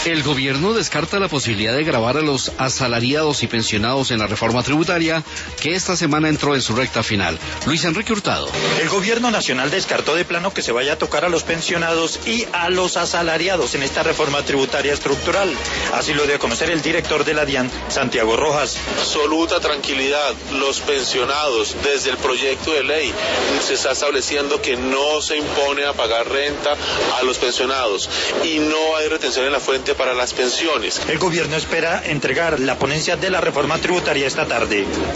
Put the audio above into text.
El gobierno descarta la posibilidad de gravar a los asalariados y pensionados en la reforma tributaria que esta semana entró en su recta final. Luis Enrique Hurtado. El gobierno nacional descartó de plano que se vaya a tocar a los pensionados y a los asalariados en esta reforma tributaria estructural. Así lo dio a conocer el director de la DIAN, Santiago Rojas. Absoluta tranquilidad. Los pensionados, desde el proyecto de ley, se está estableciendo que no se impone a pagar renta a los pensionados y no hay retención en la fuente para las pensiones. El gobierno espera entregar la ponencia de la reforma tributaria esta tarde.